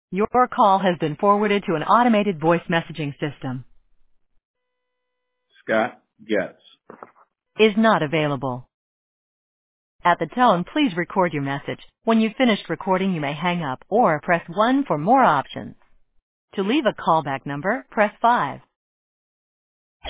Your call has been forwarded to an automated voice messaging system. Scott Getz. Is not available. At the tone, please record your message. When you've finished recording, you may hang up or press 1 for more options. To leave a callback number, press 5.